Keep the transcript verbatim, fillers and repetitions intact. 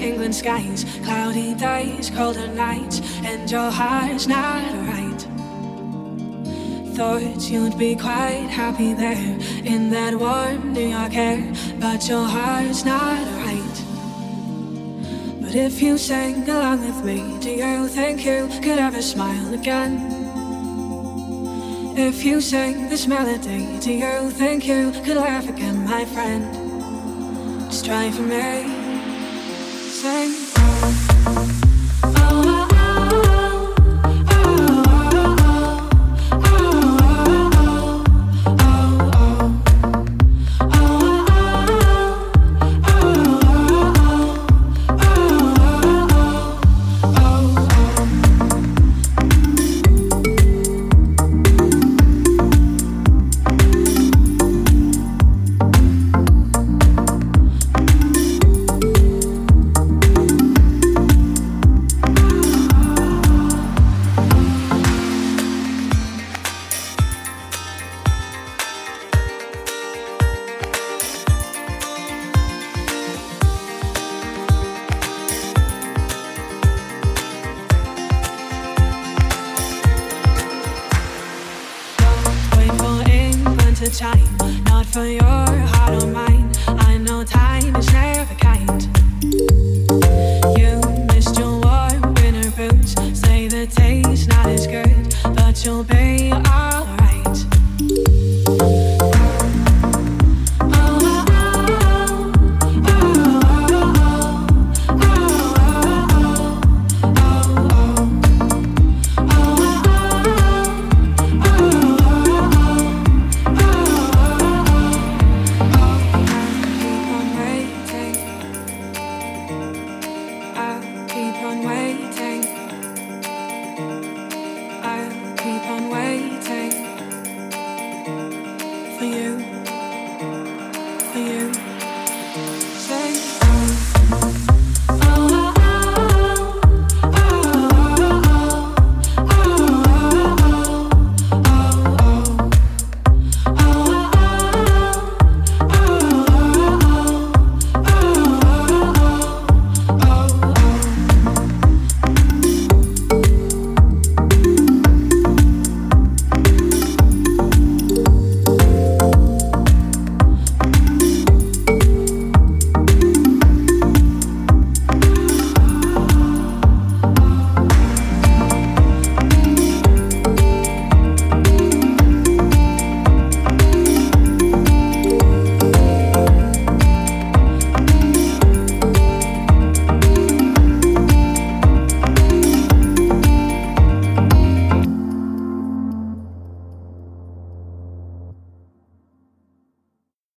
England skies, cloudy days, colder nights, and your heart's not right. Thought you'd be quite happy there in that warm New York air, but your heart's not right. But if you sang along with me, do you think you could ever smile again? If you sang this melody, do you think you could laugh again, my friend? Just try for me. Sing. Oh, oh, oh, oh, oh, oh, oh, oh, oh, oh, time, not for your heart or mine. I know time is never kind. You missed your warm winter boots. Say the taste not as good, but you'll be alright.